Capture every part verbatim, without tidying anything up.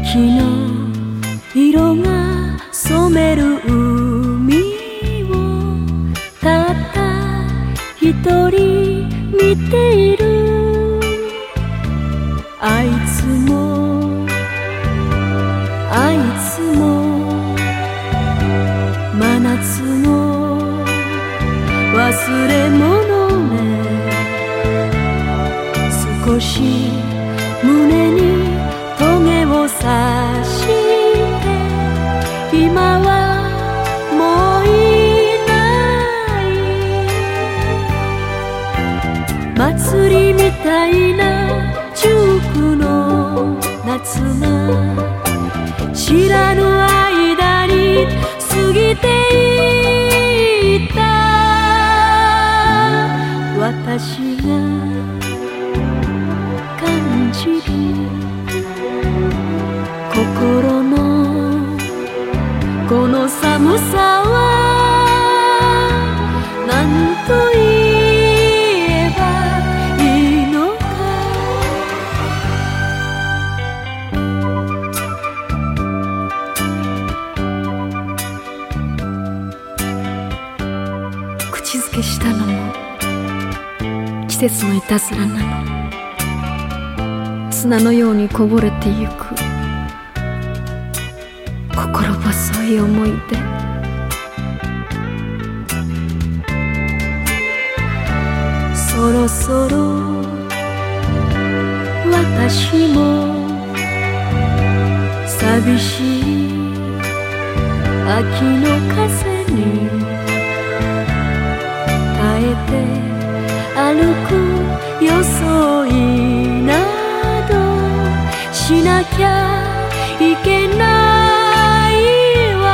雪の色が染める海をたった一人見ている。あいつもあいつも真夏の忘れ物ね。少し胸にトゲを刺して今はもういない。祭りみたいなジュークの夏が知らぬ間に過ぎていった。私が感じる心のこの寒さは何と言えばいいのか。口づけしたのも季節のいたずらなの。砂のようにこぼれてゆく心細い思い出。そろそろ私も寂しい秋の風に耐えて歩く装いなどしなきゃいけないわ。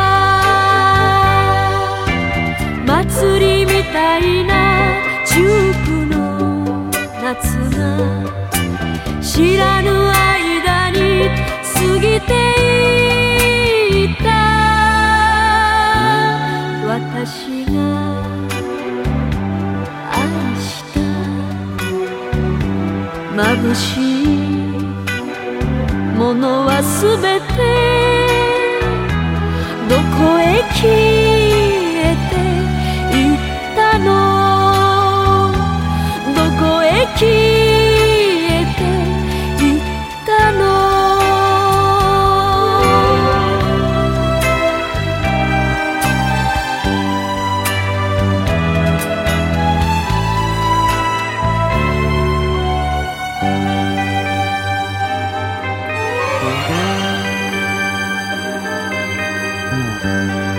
祭りみたいなジュークの夏が知らぬ間に過ぎていった。私が眩しいものはすべてどこへ消えていったの。どこへ消えていったの。 うん。